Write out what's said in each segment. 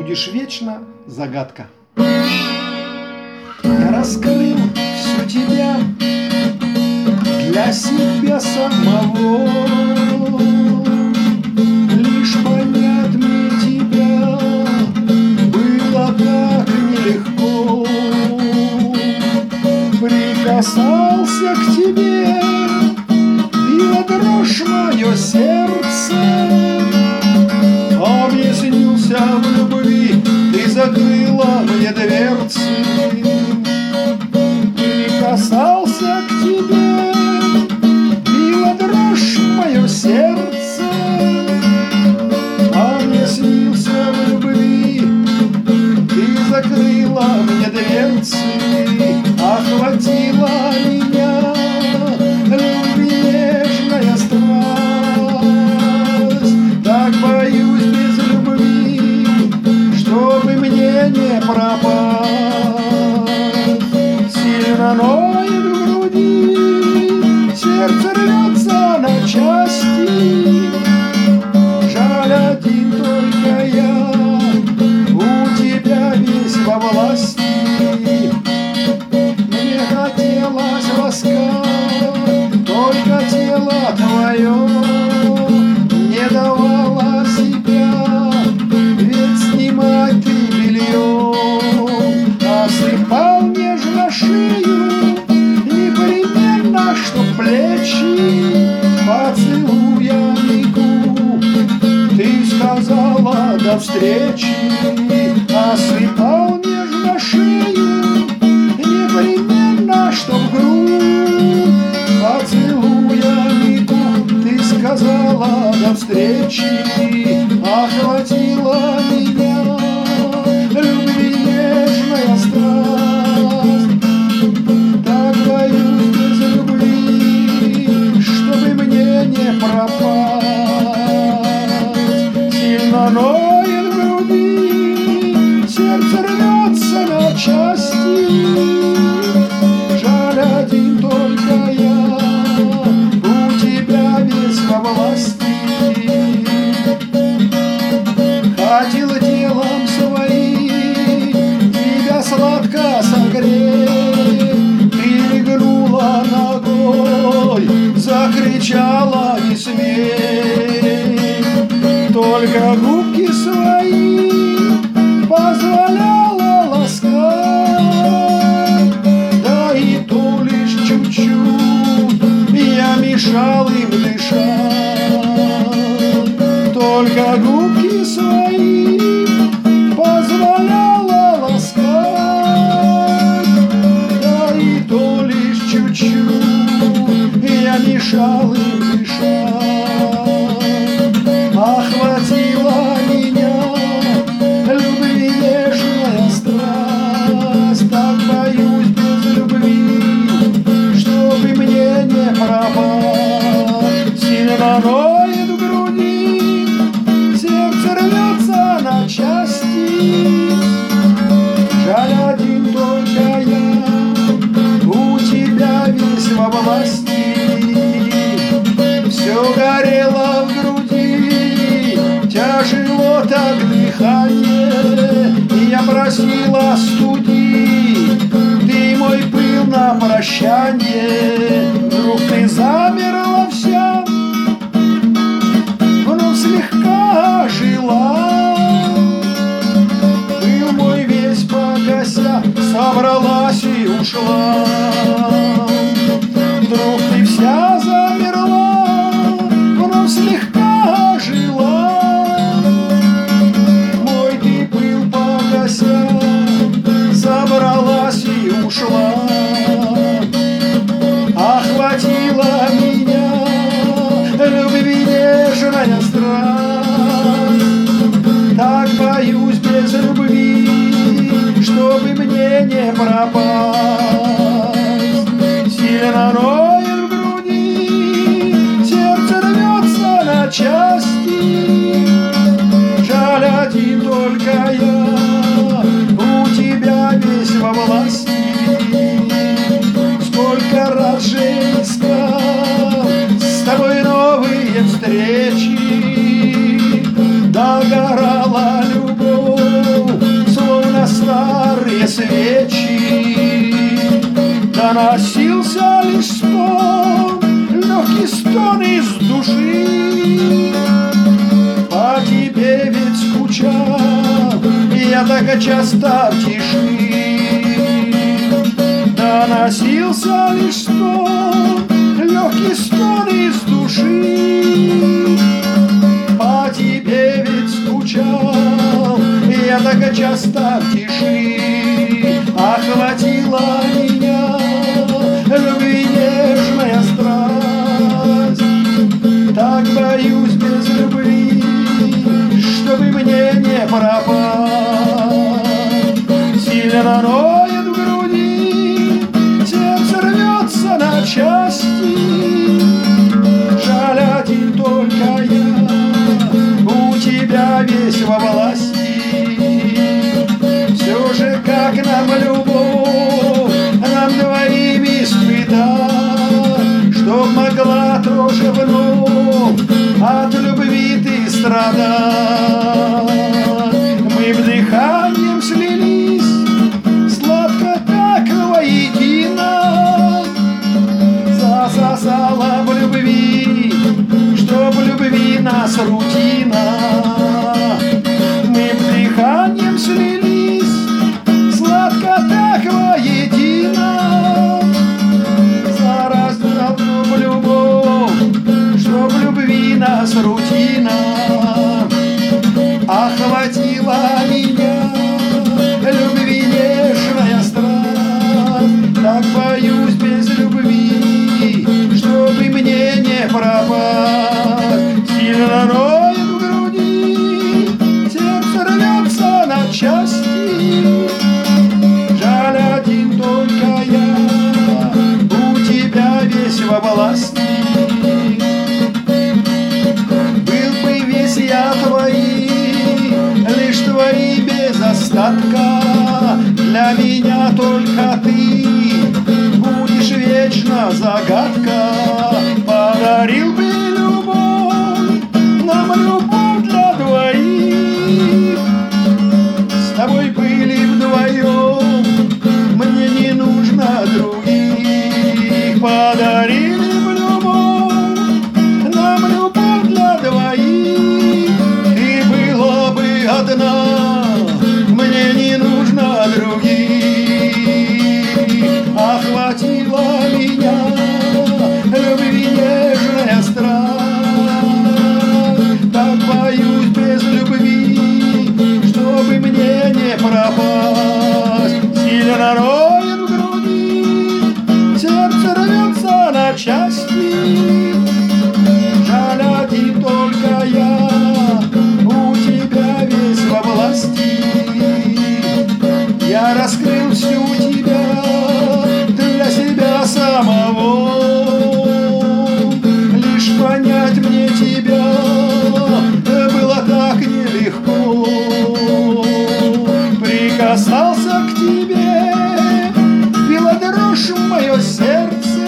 будешь вечно загадка. Я раскрыл всю тебя для себя самого, лишь понять мне тебя было так нелегко. Прикасался к тебе, била дрожь мое сердце, объяснился в любви, ты закрыла мне дверцы. Прикасался к тебе, била дрожь мое сердце, а мне снился в любви, ты закрыла мне дверцы. Охватила меня любви нежная страсть, так боюсь без любви, чтобы мне не пропасть. Сильно ноет в груди, сердце рвется на части, жаль один только я, у тебя весь во власти. Мне хотелось ласкать, только тело твое не давало себя, ведь снимать ты белье. Осыпал нежно шею, непременно, что плечи поцелуями губ ты сказала до встречи. Осыпал нежно шею, непременно, что в грудь поцелуями губ ты сказала до встречи. Охватила меня любви нежная страсть, так боюсь без любви, чтобы мне не пропасть. Сильно ноет в груди, сердце рвется на части, жаль один только я, у тебя весь во власти. Хотел делом своим тебя сладко согреть, ты легнула ногой, закричала не смей, только губки свои позволяла ласкать, да и то лишь чуть-чуть я мешал им дышать. Только губки свои позволяла ласкать, да и то лишь чуть-чуть я мешал им дышать. Охватила меня любви нежная страсть, так боюсь без любви, чтобы мне не пропасть. Сильно ноет в груди, сердце рвется на части, жаль один только я, у тебя весь во власти. Все горело в груди, тяжело так дыхание, и я просила остудить ты мой пыл на прощание. Вдруг ты замерла вся, вновь слегка ожила, пыл мой весь погася, собралась и ушла. Вдруг ты вся замерла, вновь слегка ожила, мой ты пыл погася, собралась и ушла. Охватила меня любви нежная страсть, так боюсь без любви, чтобы мне не пропасть. Сильно ноет в груди, сердце рвется на части, жаль один только я, у тебя весь во власти. Сколько раз же искал с тобой новые встречи, догорала любовь лампе свечи. Доносился лишь стон, легкий стон из души. По тебе ведь скучал я так часто в тиши. Доносился лишь стон, легкий стон из души. По тебе ведь скучал я так часто в тиши. Охватила меня любви нежная страсть. Так боюсь без любви, чтобы мне не пропасть. Сильно ноет в груди, сердце рвется на части. Жаль, один только я у тебя весь во власти. Все же как нам любовь, нам двоим испытать, чтоб могла тоже вновь от любви ты страдать. Мы вдыханием слились, сладко так воедино. Засосала в любви, чтоб любви нас рутина. Мы вдыханием слились, сладко так воедино. Заразила в любовь, чтоб любви нас рутина. Охватила меня любви нежная страсть. Так боюсь без любви, чтобы мне не пропасть. Сильно ноет в груди, сердце рвется на части. Жаль, один только я у тебя весь во власти. Был бы весь я твоим, лишь твои без остатка. Для меня только ты будешь вечно загадка. Подарил бы любовь, нам любовь для двоих. С тобой были вдвоем, мне не нужно других. Подарили бы любовь, нам любовь для двоих. И была бы одна, мне не нужно других. Охватила меня любви нежная страсть. Так боюсь без любви, чтобы мне не пропасть. Сильно ноет в груди, сердце рвется на части. Жаль, один только я у тебя весь во власти. Я раскрыл всю тебя для себя самого. Лишь понять мне тебя было так нелегко. Прикасался к тебе, била дрожь в мое сердце.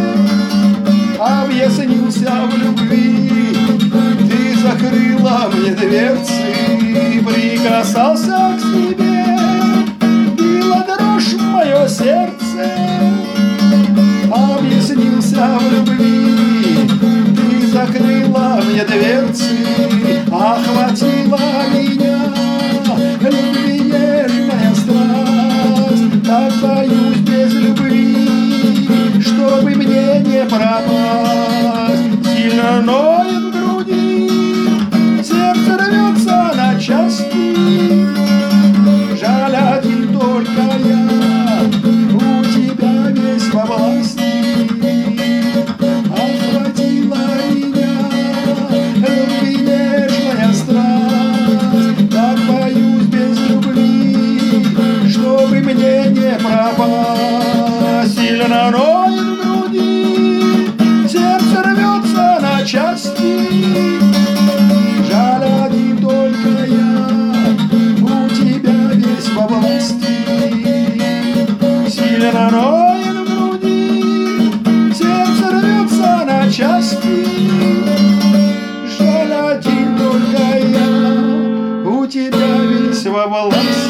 Объяснился в любви, ты закрыла мне дверцы. Прикасался к тебе, била дрожь в мое сердце. Объяснился в любви, ты закрыла мне дверцы. Охватила меня любви нежная страсть. Так боюсь без любви, чтобы мне не пропасть. Сильно ноет в груди, сердце рвется на части. Жаль, один только я у тебя весь во власти. Охватила меня любви нежная страсть. Так боюсь без любви, чтобы мне не пропасть. Сильно ноет в груди, сердце рвется на части. Жаль, один только я у тебя весь во власти. Сильно ноет в груди, сердце рвется на части. Жаль, один только я у тебя весь во власти.